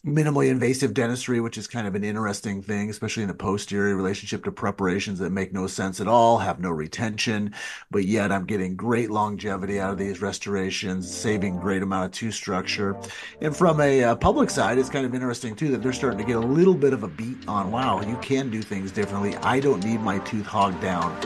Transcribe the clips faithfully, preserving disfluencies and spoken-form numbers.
minimally invasive dentistry, which is kind of an interesting thing, especially in the posterior relationship to preparations that make no sense at all, have no retention, but yet I'm getting great longevity out of these restorations, saving great amount of tooth structure. And from a uh, public side, it's kind of interesting too that they're starting to get a little bit of a beat on, wow, you can do things differently. I don't need my tooth hogged down.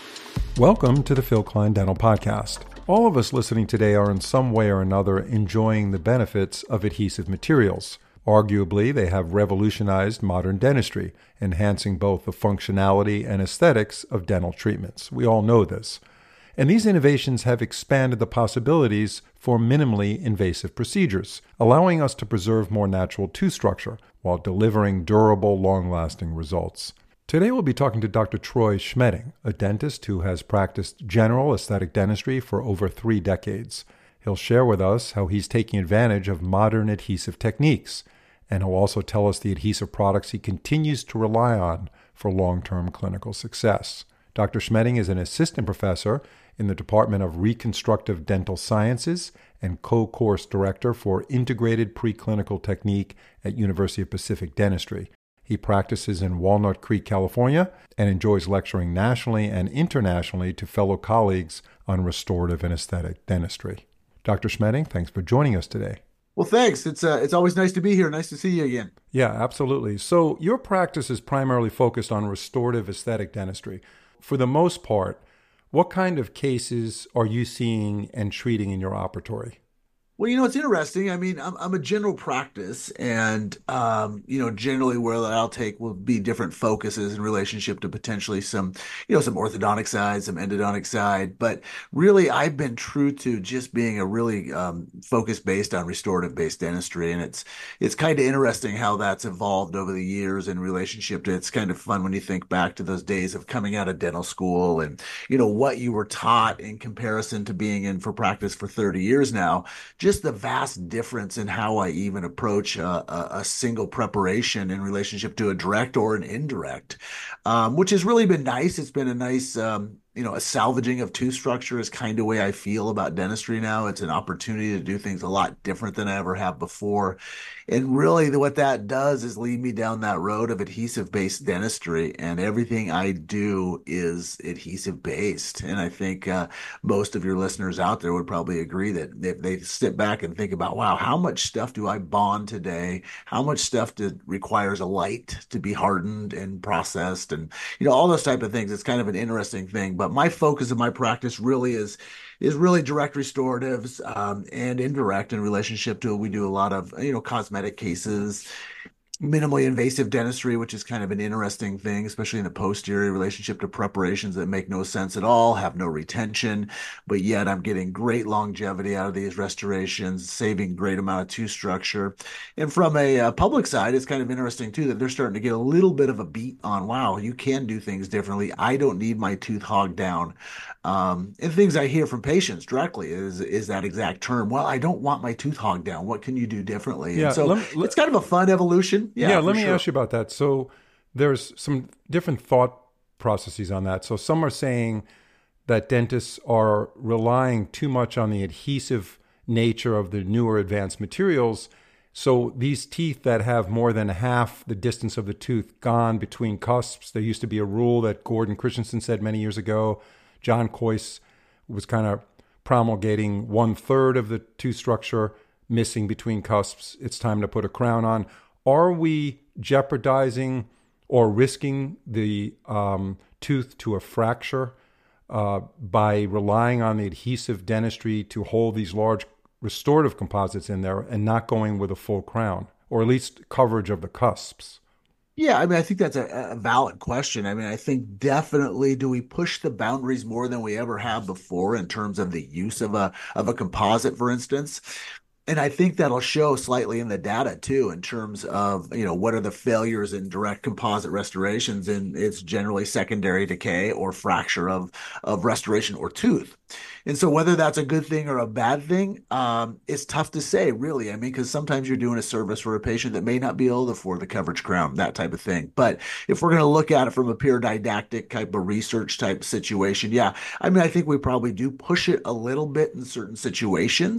Welcome to the Phil Klein Dental Podcast. All of us listening today are in some way or another enjoying the benefits of adhesive materials. Arguably, they have revolutionized modern dentistry, enhancing both the functionality and aesthetics of dental treatments. We all know this. And these innovations have expanded the possibilities for minimally invasive procedures, allowing us to preserve more natural tooth structure while delivering durable, long-lasting results. Today we'll be talking to Doctor Troy Schmedding, a dentist who has practiced general aesthetic dentistry for over three decades. He'll share with us how he's taking advantage of modern adhesive techniques, and he'll also tell us the adhesive products he continues to rely on for long-term clinical success. Doctor Schmedding is an assistant professor in the Department of Reconstructive Dental Sciences and co-course director for Integrated Preclinical Technique at University of Pacific Dentistry. He practices in Walnut Creek, California, and enjoys lecturing nationally and internationally to fellow colleagues on restorative and aesthetic dentistry. Doctor Schmedding, thanks for joining us today. Well, thanks. It's uh, it's always nice to be here. Nice to see you again. Yeah, absolutely. So your practice is primarily focused on restorative aesthetic dentistry. For the most part, what kind of cases are you seeing and treating in your operatory? Well, you know, it's interesting. I mean, I'm I'm a general practice, and um, you know, generally where I'll take will be different focuses in relationship to potentially some, you know, some orthodontic side, some endodontic side. But really, I've been true to just being a really um, focus based on restorative based dentistry, and it's it's kind of interesting how that's evolved over the years in relationship to. It's kind of fun when you think back to those days of coming out of dental school, and you know what you were taught in comparison to being in for practice for thirty years now. Just the vast difference in how I even approach a, a, a single preparation in relationship to a direct or an indirect, um, which has really been nice. It's been a nice, um, you know, a salvaging of tooth structure is kind of way I feel about dentistry now. It's an opportunity to do things a lot different than I ever have before. And really, what that does is lead me down that road of adhesive based dentistry, and everything I do is adhesive based. And I think uh, most of your listeners out there would probably agree that if they sit back and think about, wow, how much stuff do I bond today? How much stuff did, requires a light to be hardened and processed, and you know all those type of things. It's kind of an interesting thing. But my focus of my practice really is is really direct restoratives um, and indirect in relationship to it. We do a lot of you know cosmetic cases, minimally invasive dentistry, which is kind of an interesting thing, especially in the posterior relationship to preparations that make no sense at all, have no retention, but yet I'm getting great longevity out of these restorations, saving great amount of tooth structure. And from a uh, public side, it's kind of interesting too that they're starting to get a little bit of a beat on, wow, you can do things differently. I don't need my tooth hogged down. Um, and things I hear from patients directly is is that exact term. Well, I don't want my tooth hogged down. What can you do differently? And Yeah, so let, it's let, kind of a fun evolution. yeah, Yeah, for let me sure. ask you about that. So there's some different thought processes on that. So some are saying that dentists are relying too much on the adhesive nature of the newer advanced materials. So these teeth that have more than half the distance of the tooth gone between cusps, there used to be a rule that Gordon Christensen said many years ago. John Kois was kind of promulgating one third of the tooth structure missing between cusps. It's time to put a crown on. Are we jeopardizing or risking the um, tooth to a fracture uh, by relying on the adhesive dentistry to hold these large restorative composites in there and not going with a full crown, or at least coverage of the cusps? Yeah, I mean, I think that's a, a valid question. I mean, I think definitely do we push the boundaries more than we ever have before in terms of the use of a of a composite, for instance? And I think that'll show slightly in the data too, in terms of, you know, what are the failures in direct composite restorations, and it's generally secondary decay or fracture of of restoration or tooth. And so whether that's a good thing or a bad thing, um, it's tough to say, really. I mean, because sometimes you're doing a service for a patient that may not be able to afford the coverage crown, that type of thing. But if we're going to look at it from a pure didactic type of research type situation, yeah, I mean, I think we probably do push it a little bit in certain situations.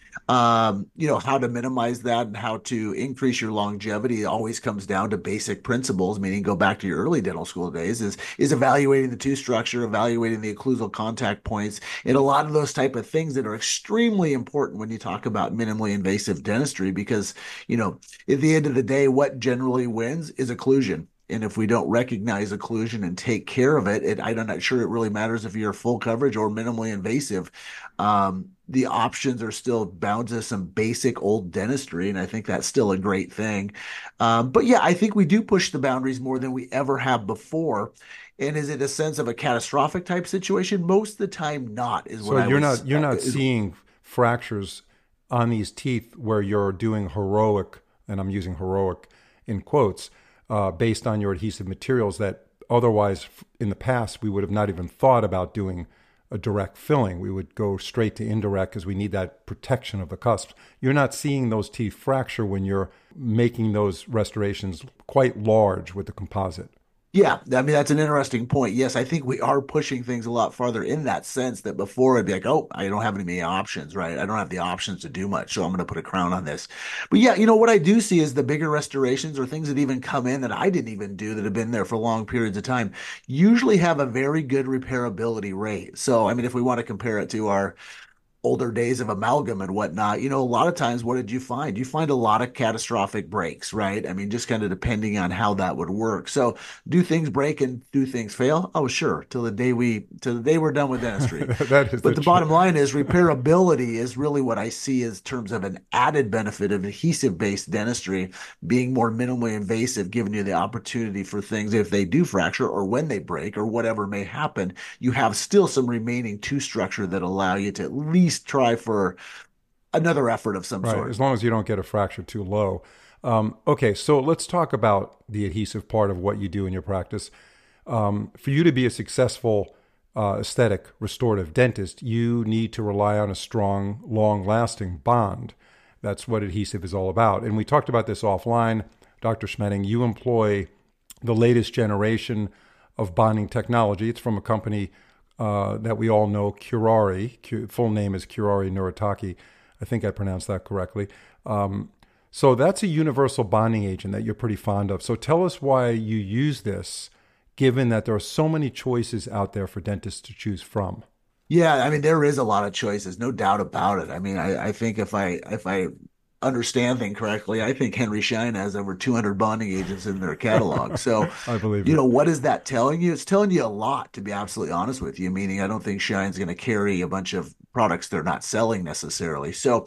Um, you know, how to minimize that and how to increase your longevity always comes down to basic principles, meaning go back to your early dental school days, is is evaluating the tooth structure, evaluating the occlusal contact points, and a lot of those type of things that are extremely important when you talk about minimally invasive dentistry, because, you know, at the end of the day, what generally wins is occlusion. And if we don't recognize occlusion and take care of it, it, I'm not sure it really matters if you're full coverage or minimally invasive. Um, the options are still bound to some basic old dentistry, and I think that's still a great thing. Um, but yeah, I think we do push the boundaries more than we ever have before. And is it a sense of a catastrophic type situation? Most of the time, not, is what So I you're would. not you're Uh, not is seeing fractures on these teeth where you're doing heroic, and I'm using heroic in quotes, uh, based on your adhesive materials that otherwise in the past we would have not even thought about doing a direct filling. We would go straight to indirect because we need that protection of the cusps. You're not seeing those teeth fracture when you're making those restorations quite large with the composite. Yeah, I mean that's an interesting point. Yes, I think we are pushing things a lot farther in that sense that before it'd be like, oh, I don't have any many options, right? I don't have the options to do much, so I'm going to put a crown on this. But yeah, you know what I do see is the bigger restorations or things that even come in that I didn't even do that have been there for long periods of time usually have a very good repairability rate. So, I mean, if we want to compare it to our older days of amalgam and whatnot, you know, a lot of times, what did you find? You find a lot of catastrophic breaks, right? I mean, just kind of depending on how that would work. So, do things break and do things fail? Oh, sure, till the day we, till the day we're done with dentistry. That is But the the truth. bottom line is repairability is really what I see as terms of an added benefit of adhesive based dentistry being more minimally invasive, giving you the opportunity for things if they do fracture or when they break or whatever may happen, you have still some remaining tooth structure that allow you to at least try for another effort of some Right, sort. as long as you don't get a fracture too low. Um, okay, so let's talk about the adhesive part of what you do in your practice. Um, for you to be a successful uh, aesthetic restorative dentist, you need to rely on a strong, long lasting bond. That's what adhesive is all about. And we talked about this offline. Doctor Schmedding, you employ the latest generation of bonding technology. It's from a company uh, that we all know, Curari. Cu- full name is Curari Nurataki. I think I pronounced that correctly. Um, so that's a universal bonding agent that you're pretty fond of. So tell us why you use this, given that there are so many choices out there for dentists to choose from. Yeah, I mean there is a lot of choices, no doubt about it. I mean, I, I think if I if I understand things correctly, I think Henry Schein has over two hundred bonding agents in their catalog. So, I believe you it. know, what is that telling you? It's telling you a lot, to be absolutely honest with you. Meaning, I don't think Schein's going to carry a bunch of products they're not selling necessarily. So,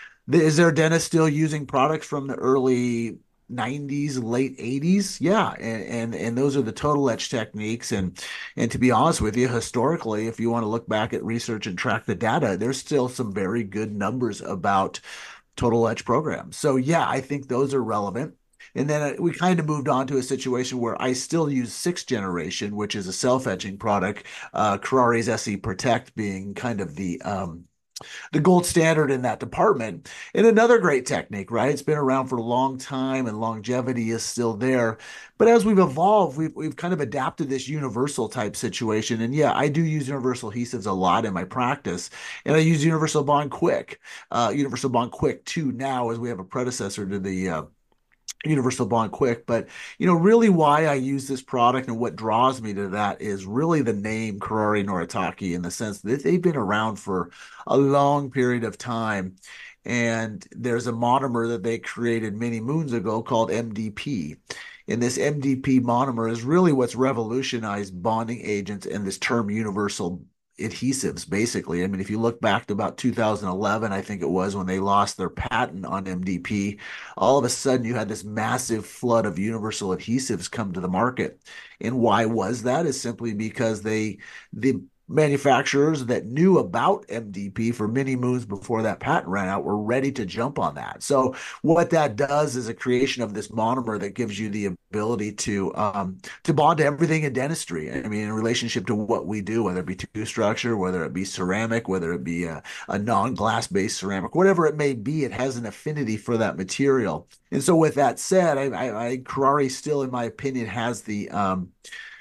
is there a dentist still using products from the early nineties, late eighties? Yeah, and, and and those are the total etch techniques. And and to be honest with you, historically, if you want to look back at research and track the data, there's still some very good numbers about total etch programs. So yeah, I think those are relevant. And then uh, we kind of moved on to a situation where I still use sixth generation, which is a self-etching product, uh, Carrari's S E Protect being kind of the um, the gold standard in that department. And another great technique, right? It's been around for a long time and longevity is still there. But as we've evolved, we've, we've kind of adapted this universal type situation. And yeah, I do use universal adhesives a lot in my practice. And I use Universal Bond Quick, uh, Universal Bond Quick two now, as we have a predecessor to the uh, Universal Bond Quick. But you know, really why I use this product and what draws me to that is really the name Karari Noritake, in the sense that they've been around for a long period of time. And there's a monomer that they created many moons ago called M D P. And this M D P monomer is really what's revolutionized bonding agents and this term universal adhesives, basically. I mean, if you look back to about two thousand eleven, I think it was, when they lost their patent on M D P, all of a sudden you had this massive flood of universal adhesives come to the market. And why was that? Is simply because they, the manufacturers that knew about M D P for many moons before that patent ran out, were ready to jump on that. So what that does is a creation of this monomer that gives you the ability to um, to bond to everything in dentistry. I mean, in relationship to what we do, whether it be tooth structure, whether it be ceramic, whether it be a, a non-glass based ceramic, whatever it may be, it has an affinity for that material. And so, with that said, I, I, I Karari still, in my opinion, has the um,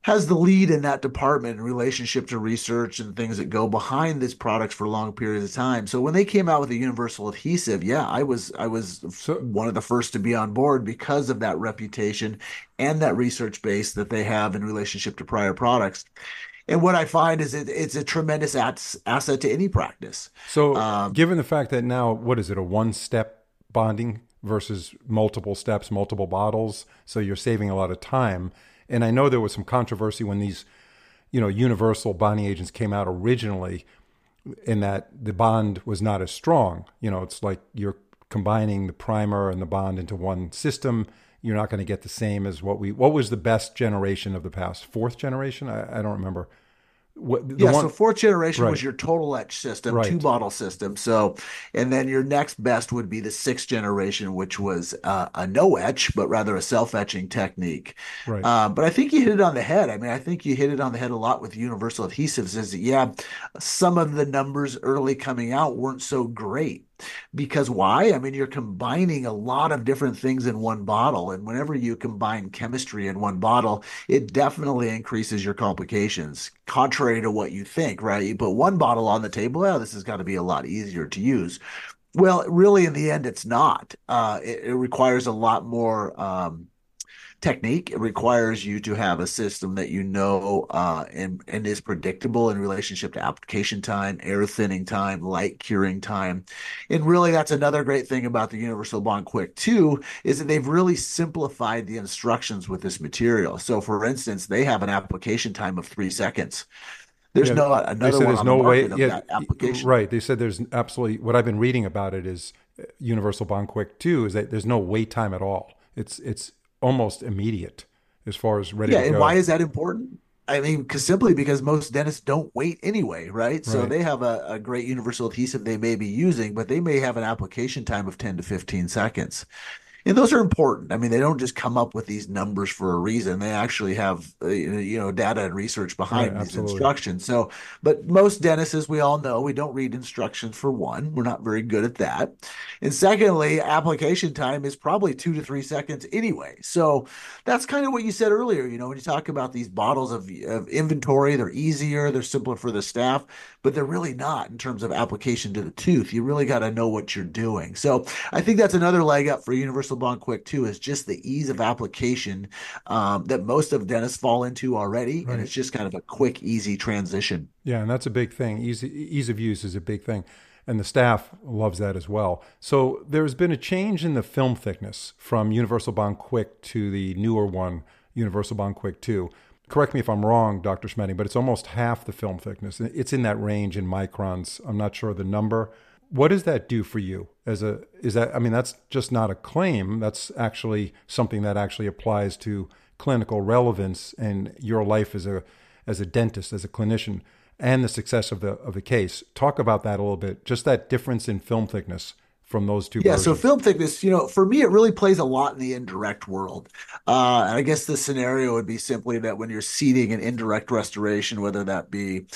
has the lead in that department in relationship to research and things that go behind these products for long periods of time. So when they came out with a universal adhesive, yeah, I was I was So one of the first to be on board because of that reputation and that research base that they have in relationship to prior products. And what I find is it, it's a tremendous ats- asset to any practice. so Um, given the fact that now what is it, a one step bonding versus multiple steps, multiple bottles, so you're saving a lot of time. And I know there was some controversy when these, you know, universal bonding agents came out originally, in that the bond was not as strong. You know, it's like you're combining the primer and the bond into one system. You're not going to get the same as what we. What was the best generation of the past? Fourth generation? I, I don't remember. What the Yeah, one? so fourth generation Right, was your total etch system, two right, bottle system. So, and then your next best would be the sixth generation, which was uh, a no etch, but rather a self etching technique. right. Um, but I think you hit it on the head. I mean, I think you hit it on the head a lot with universal adhesives. Is that, yeah, some of the numbers early coming out weren't so great. Because why? I mean, you're combining a lot of different things in one bottle. And whenever you combine chemistry in one bottle, it definitely increases your complications, contrary to what you think, right? You put one bottle on the table, oh, this has got to be a lot easier to use. Well, really, in the end, it's not. Uh, it, it requires a lot more um, technique. It requires you to have a system that you know uh, and and is predictable in relationship to application time, air thinning time, light curing time. And really, that's another great thing about the Universal Bond Quick too, is that they've really simplified the instructions with this material. So, for instance, they have an application time of three seconds. There's Yeah, no they another said one there's on the no way. market of Yeah, that application. right. They said there's absolutely. What I've been reading about it is uh, Universal Bond Quick too. Is that there's no wait time at all. It's it's almost immediate as far as ready Yeah, to and why go. is that important? I mean, because simply because most dentists don't wait anyway, right? So Right. they have a, a great universal adhesive they may be using, but they may have an application time of ten to fifteen seconds. And those are important. I mean, they don't just come up with these numbers for a reason. They actually have, uh, you know, data and research Right. behind these Absolutely. instructions. So, but most dentists, as we all know, we don't read instructions for one. We're not very good at that. And secondly, application time is probably two to three seconds anyway. So that's kind of what you said earlier. You know, when you talk about these bottles of, of inventory, they're easier, they're simpler for the staff, but they're really not in terms of application to the tooth. You really got to know what you're doing. So I think that's another leg up for Universal Bond Quick too, is just the ease of application um, that most of dentists fall into already, and Right. it's just kind of a quick, easy transition. Yeah, and that's a big thing. Easy ease of use is a big thing, and the staff loves that as well. So there's been a change in the film thickness from Universal Bond Quick to the newer one, Universal Bond Quick two. Correct me if I'm wrong, Doctor Schmedding, but it's almost half the film thickness. It's in that range in microns. I'm not sure the number. What does that do for you as a is that I mean that's just not a claim. That's actually something that actually applies to clinical relevance and your life as a as a dentist, as a clinician, and the success of the of the case. Talk about that a little bit. Just that difference in film thickness from those two Yeah, so versions. film thickness, you know, for me, it really plays a lot in the indirect world. Uh, and I guess the scenario would be simply that when you're seeding an indirect restoration, whether that be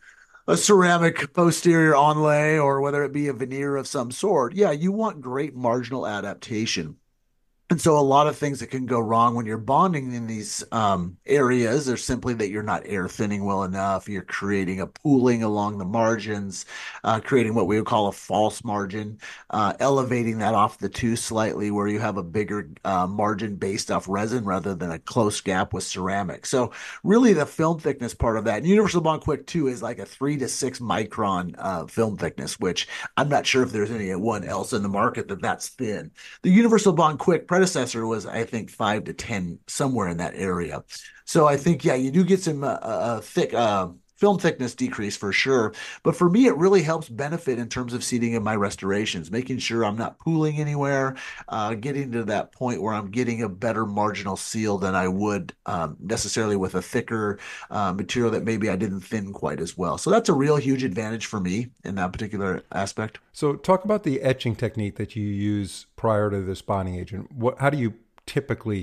a ceramic posterior onlay or whether it be a veneer of some sort, yeah, you want great marginal adaptation. And so a lot of things that can go wrong when you're bonding in these um, areas are simply that you're not air thinning well enough. You're creating a pooling along the margins, uh, creating what we would call a false margin, uh, elevating that off the tooth slightly where you have a bigger uh, margin based off resin rather than a close gap with ceramic. So really the film thickness part of that, and Universal Bond Quick two is like a three to six micron uh, film thickness, which I'm not sure if there's anyone else in the market that that's thin. The Universal Bond Quick predecessor was, I think, five to ten, somewhere in that area. So I think, yeah, you do get some uh, uh, thick uh, film thickness decrease for sure. But for me, it really helps benefit in terms of seating in my restorations, making sure I'm not pooling anywhere, uh, getting to that point where I'm getting a better marginal seal than I would um, necessarily with a thicker uh, material that maybe I didn't thin quite as well. So that's a real huge advantage for me in that particular aspect. So talk about the etching technique that you use prior to this bonding agent. What how do you typically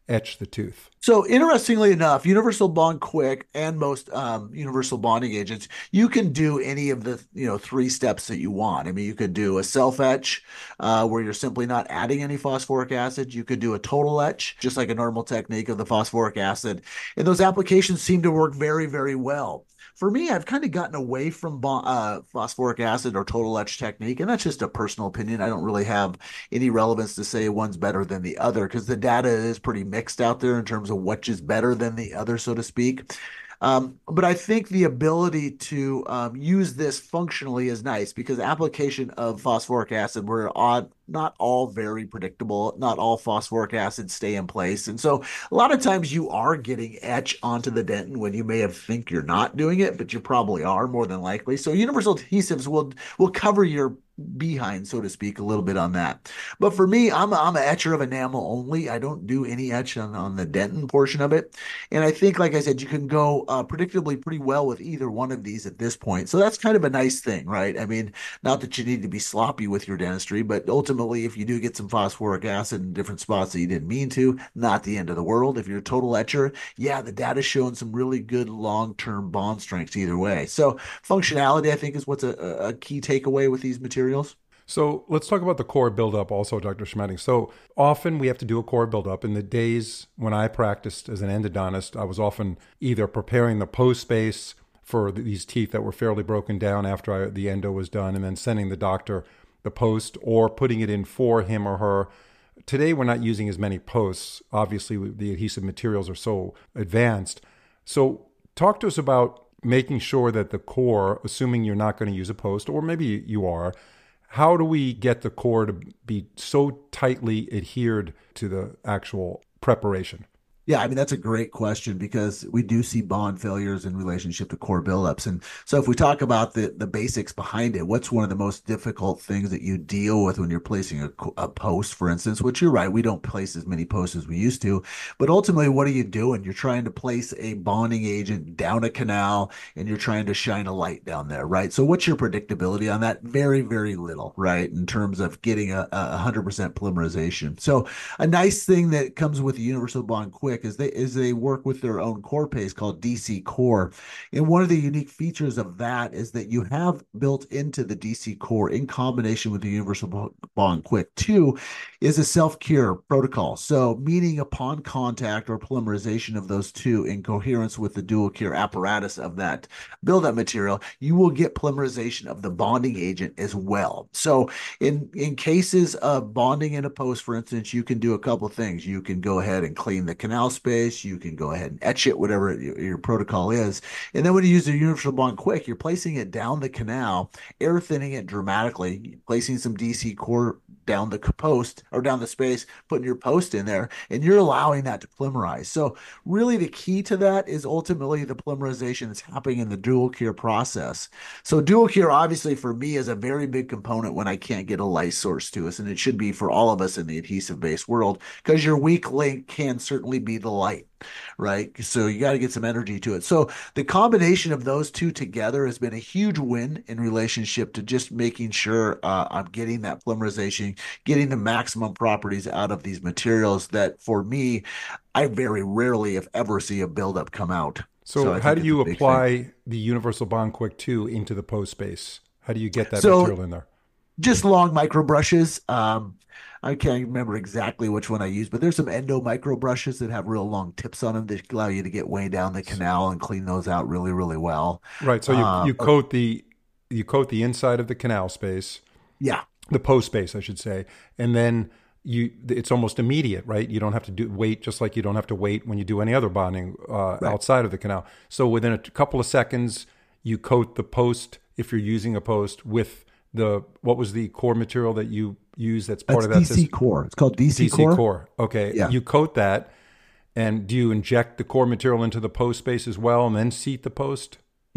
etch the tooth? So interestingly enough, Universal Bond Quick and most um, universal bonding agents, you can do any of the you know three steps that you want. I mean, you could do a self etch uh, where you're simply not adding any phosphoric acid. You could do a total etch, just like a normal technique of the phosphoric acid, and those applications seem to work very, very well. For me, I've kind of gotten away from uh, phosphoric acid or total etch technique, and that's just a personal opinion. I don't really have any relevance to say one's better than the other because the data is pretty mixed out there in terms of which is better than the other, so to speak. Um, but I think the ability to um, use this functionally is nice because application of phosphoric acid were odd, not all very predictable. Not all phosphoric acids stay in place. And so a lot of times you are getting etch onto the dentin when you may have think you're not doing it, but you probably are more than likely. So universal adhesives will will cover your behind, so to speak, a little bit on that. But for me, I'm a, I'm an etcher of enamel only. I don't do any etch on, on the dentin portion of it. And I think, like I said, you can go uh, predictably pretty well with either one of these at this point. So that's kind of a nice thing, right? I mean, not that you need to be sloppy with your dentistry, but ultimately, if you do get some phosphoric acid in different spots that you didn't mean to, not the end of the world. If you're a total etcher, yeah, the data's showing some really good long-term bond strengths either way. So functionality, I think, is what's a, a key takeaway with these materials. So let's talk about the core buildup also, Doctor Schmedding. So often we have to do a core buildup. In the days when I practiced as an endodontist, I was often either preparing the post space for these teeth that were fairly broken down after I, the endo was done, and then sending the doctor the post or putting it in for him or her. Today, we're not using as many posts. Obviously, the adhesive materials are so advanced. So talk to us about making sure that the core, assuming you're not going to use a post, or maybe you are, how do we get the core to be so tightly adhered to the actual preparation? Yeah, I mean, that's a great question because we do see bond failures in relationship to core buildups. And so if we talk about the, the basics behind it, what's one of the most difficult things that you deal with when you're placing a, a post, for instance, which you're right, we don't place as many posts as we used to. But ultimately, what are you doing? You're trying to place a bonding agent down a canal and you're trying to shine a light down there, right? So what's your predictability on that? Very, very little, right? In terms of getting a, a one hundred percent polymerization. So a nice thing that comes with the Universal Bond Quick is they is they work with their own core paste called D C Core. And one of the unique features of that is that you have built into the D C Core in combination with the Universal Bond Quick two is a self-cure protocol. So meaning upon contact or polymerization of those two in coherence with the dual cure apparatus of that buildup material, you will get polymerization of the bonding agent as well. So in, in cases of bonding in a post, for instance, you can do a couple of things. You can go ahead and clean the canal space. You can go ahead and etch it, whatever your, your protocol is. And then when you use the Universal Bond Quick, you're placing it down the canal, air thinning it dramatically, placing some D C Core down the post or down the space, putting your post in there, and you're allowing that to polymerize. So really the key to that is ultimately the polymerization that's happening in the dual cure process. So dual cure obviously for me is a very big component when I can't get a light source to us, and it should be for all of us in the adhesive-based world because your weak link can certainly be the light, right? So you got to get some energy to it. So the combination of those two together has been a huge win in relationship to just making sure uh, I'm getting that polymerization, getting the maximum properties out of these materials that for me, I very rarely, if ever, see a buildup come out. So, so how do you apply the Universal Bond Quick two into the post space? How do you get that so, material in there? Just long micro brushes. Um, I can't remember exactly which one I use, but there's some endo micro brushes that have real long tips on them that allow you to get way down the canal and clean those out really, really well. Right. So you, uh, you coat the you coat the inside of the canal space. Yeah. The post space, I should say, and then you it's almost immediate, right? You don't have to do wait, just like you don't have to wait when you do any other bonding uh, right. outside of the canal. So within a couple of seconds, you coat the post if you're using a post with the what was the core material that you use that's part that's of that D C system? Core. It's called D C, D C Core. Core. Okay. Yeah. You coat that, and do you inject the core material into the post space as well and then seat the post?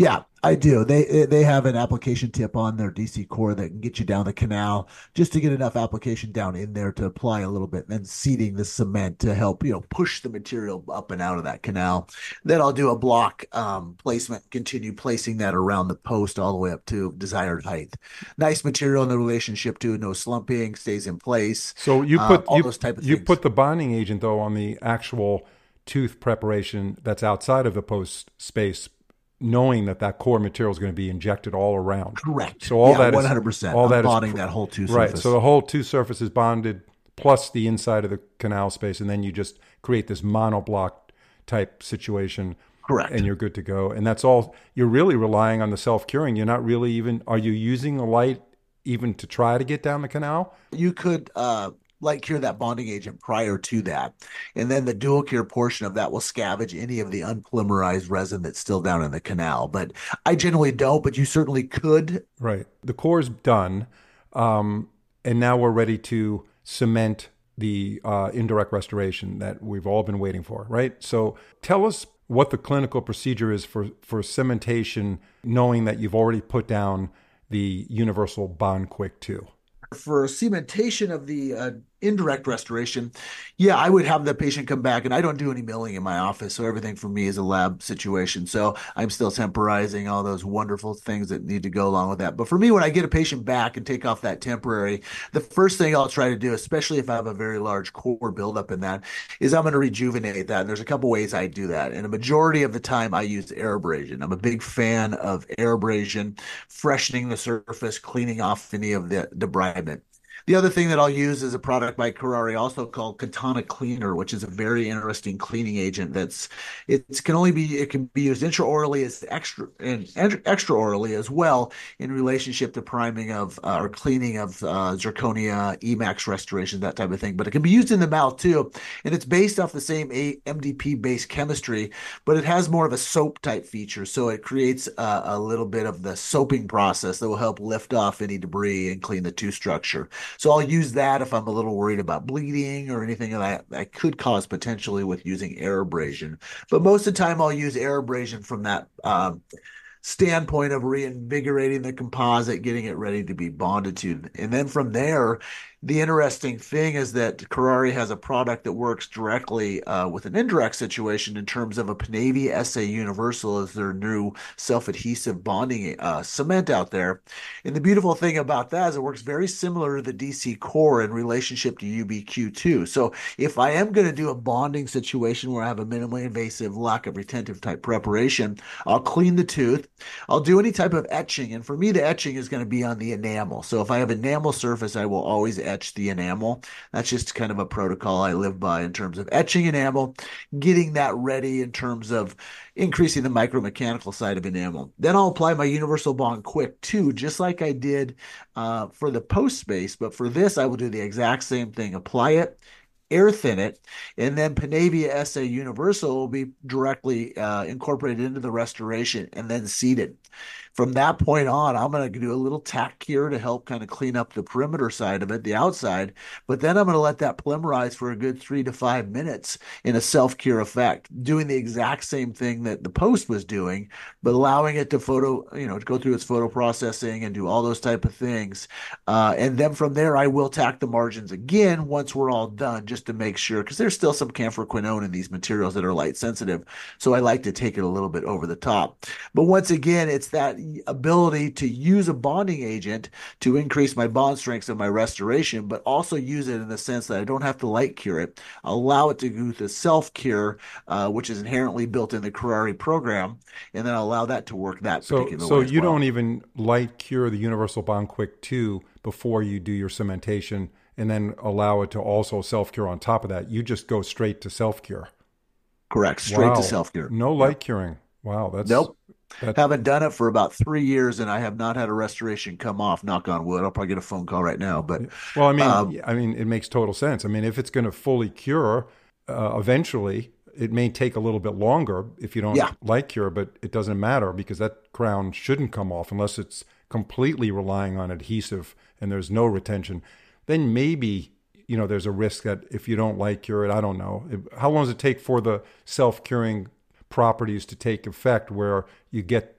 Yeah, I do. They they have an application tip on their D C core that can get you down the canal just to get enough application down in there to apply a little bit, and then seeding the cement to help, you know, push the material up and out of that canal. Then I'll do a block um, placement, continue placing that around the post all the way up to desired height. Nice material in the relationship to no slumping, stays in place, So you uh, put all you those type of you things. put the bonding agent though on the actual tooth preparation that's outside of the post space, knowing that that core material is going to be injected all around. Correct. So all Yeah, that is one hundred percent. all I'm that is bonding pr- that whole two right. So surface. the whole tooth surface is bonded plus the inside of the canal space, and then you just create this monoblock type situation, Correct. and you're good to go. And that's all. You're really relying on the self curing. You're not really even. Are you using the light even to try to get down the canal? You could uh light cure that bonding agent prior to that. And then the dual cure portion of that will scavenge any of the unpolymerized resin that's still down in the canal. But I generally don't, but you certainly could. Right. The core's done, um, and now we're ready to cement the uh, indirect restoration that we've all been waiting for. Right. So tell us what the clinical procedure is for for cementation, knowing that you've already put down the universal bond quick two. For cementation of the uh, indirect restoration, yeah, I would have the patient come back, and I don't do any milling in my office, so everything for me is a lab situation. So I'm still temporizing all those wonderful things that need to go along with that. But for me, when I get a patient back and take off that temporary, the first thing I'll try to do, especially if I have a very large core buildup in that, is I'm going to rejuvenate that. And there's a couple ways I do that. And a majority of the time, I use air abrasion. I'm a big fan of air abrasion, freshening the surface, cleaning off any of the debridement. The other thing that I'll use is a product by Curare, also called Katana Cleaner, which is a very interesting cleaning agent. That's it can only be it can be used intraorally as extra and extraorally as well in relationship to priming of uh, or cleaning of uh, zirconia, Emax restoration, that type of thing. But it can be used in the mouth too, and it's based off the same M D P based chemistry, but it has more of a soap type feature. So it creates a, a little bit of the soaping process that will help lift off any debris and clean the tooth structure. So I'll use that if I'm a little worried about bleeding or anything that I, could cause potentially with using air abrasion. But most of the time I'll use air abrasion from that um, standpoint of reinvigorating the composite, getting it ready to be bonded to. And then from there, the interesting thing is that Curare has a product that works directly uh, with an indirect situation in terms of a Panavia S A Universal as their new self-adhesive bonding uh, cement out there. And the beautiful thing about that is it works very similar to the D C core in relationship to U B Q two. So if I am going to do a bonding situation where I have a minimally invasive lack of retentive type preparation, I'll clean the tooth. I'll do any type of etching. And for me, the etching is going to be on the enamel. So if I have enamel surface, I will always etch the enamel. That's just kind of a protocol I live by in terms of etching enamel, getting that ready in terms of increasing the micromechanical side of enamel. Then I'll apply my universal bond quick too, just like I did uh, for the post space. But for this, I will do the exact same thing. Apply it, air thin it, and then Panavia S A Universal will be directly uh, incorporated into the restoration and then seeded. From that point on, I'm going to do a little tack cure to help kind of clean up the perimeter side of it, the outside, but then I'm going to let that polymerize for a good three to five minutes in a self-cure effect, doing the exact same thing that the post was doing, but allowing it to photo, you know, to go through its photo processing and do all those type of things. Uh, and then from there, I will tack the margins again once we're all done, just to make sure, because there's still some camphorquinone in these materials that are light sensitive. So I like to take it a little bit over the top. But once again, it's that ability to use a bonding agent to increase my bond strengths and my restoration, but also use it in the sense that I don't have to light cure it. I'll allow it to go through self cure, uh, which is inherently built in the Curare program, and then I'll allow that to work that So, particular so way as you well. don't even light cure the Universal Bond Quick two before you do your cementation, and then allow it to also self cure on top of that. You just go straight to self cure. Correct, straight to Wow, self cure. no Yep. light curing. Wow, that's Nope. that. Haven't done it for about three years, and I have not had a restoration come off. Knock on wood. I'll probably get a phone call right now, but Well, I mean, um, yeah, I mean, it makes total sense. I mean, if it's going to fully cure, uh, eventually, it may take a little bit longer if you don't yeah, light cure, but it doesn't matter because that crown shouldn't come off unless it's completely relying on adhesive and there's no retention. Then maybe, you know, there's a risk that if you don't light cure it, I don't know. How long does it take for the self-curing properties to take effect where you get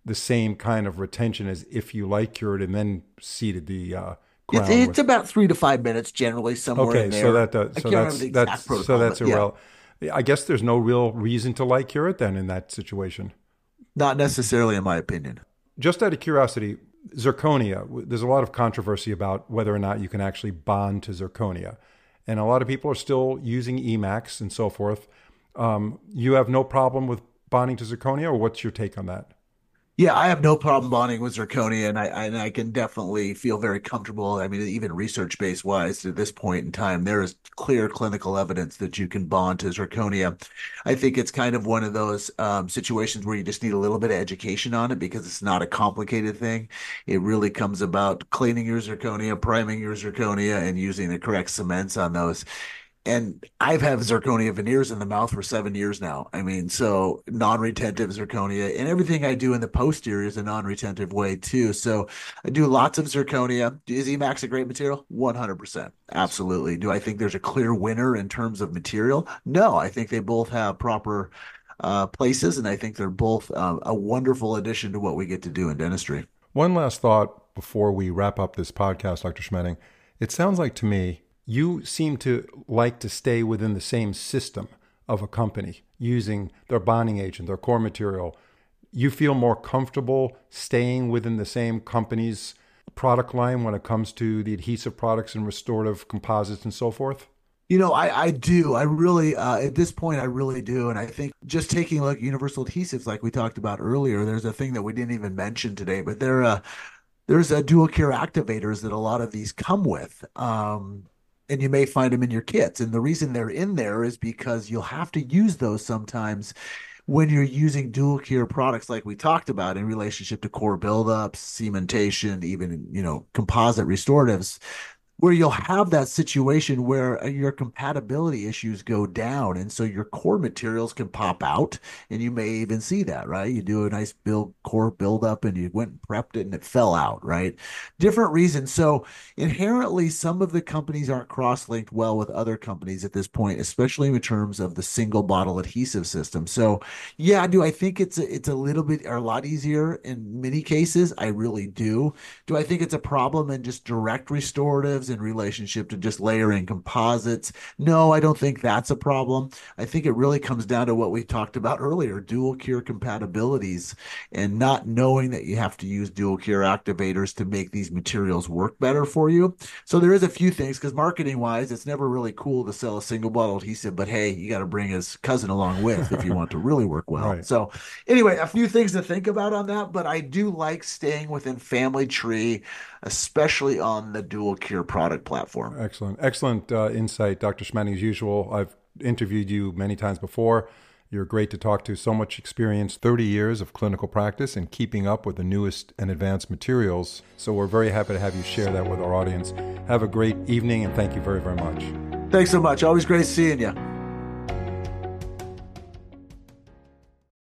the same kind of retention as if you light cured and then seeded the uh, It's ground it's with. about three to five minutes generally, somewhere in Okay, so there. that does, I so can't remember that's the that's exact so protocol, that's but yeah, irrelevant. I guess there's no real reason to light cure it then in that situation. not necessarily in my opinion. Just out of curiosity, zirconia, there's a lot of controversy about whether or not you can actually bond to zirconia. And a lot of people are still using E MAX and so forth. Um, you have no problem with bonding to zirconia, or what's your take on that? Yeah, I have no problem bonding with zirconia, and I and I can definitely feel very comfortable. I mean, even research-based wise, at this point in time, there is clear clinical evidence that you can bond to zirconia. I think it's kind of one of those um, situations where you just need a little bit of education on it because it's not a complicated thing. It really comes about cleaning your zirconia, priming your zirconia, and using the correct cements on those. And I've had zirconia veneers in the mouth for seven years now. I mean, so non-retentive zirconia and everything I do in the posterior is a non-retentive way too. So I do lots of zirconia. Is E MAX a great material? one hundred percent. Absolutely. Do I think there's a clear winner in terms of material? No, I think they both have proper uh, places, and I think they're both uh, a wonderful addition to what we get to do in dentistry. One last thought before we wrap up this podcast, Doctor Schmedding. It sounds like to me you seem to like to stay within the same system of a company using their bonding agent, their core material. You feel more comfortable staying within the same company's product line when it comes to the adhesive products and restorative composites and so forth? You know, I, I do. I really, uh, at this point, I really do. And I think just taking a look at universal adhesives, like we talked about earlier, there's a thing that we didn't even mention today, but there, uh, there's a dual cure activators that a lot of these come with. Um, and you may find them in your kits. And the reason they're in there is because you'll have to use those sometimes when you're using dual cure products like we talked about in relationship to core buildups, cementation, even, you know, composite restoratives, where you'll have that situation where uh, your compatibility issues go down. And so your core materials can pop out, and you may even see that, right? You do a nice build core buildup and you went and prepped it and it fell out, right? Different reasons. So inherently, some of the companies aren't cross-linked well with other companies at this point, especially in terms of the single bottle adhesive system. So yeah, do I think it's a, it's a little bit or a lot easier in many cases? I really do. Do I think it's a problem in just direct restoratives in relationship to just layering composites? No, I don't think that's a problem. I think it really comes down to what we talked about earlier, dual cure compatibilities and not knowing that you have to use dual cure activators to make these materials work better for you. So there is a few things because marketing wise, it's never really cool to sell a single bottle adhesive, but hey, you got to bring his cousin along with if you want to really work well. Right. So anyway, a few things to think about on that, but I do like staying within family tree, especially on the dual cure product platform. Excellent. Excellent uh, insight, Doctor Schmedding, as usual. I've interviewed you many times before. You're great to talk to. So much experience, thirty years of clinical practice and keeping up with the newest and advanced materials. So we're very happy to have you share that with our audience. Have a great evening, and thank you very, very much. Thanks so much. Always great seeing you.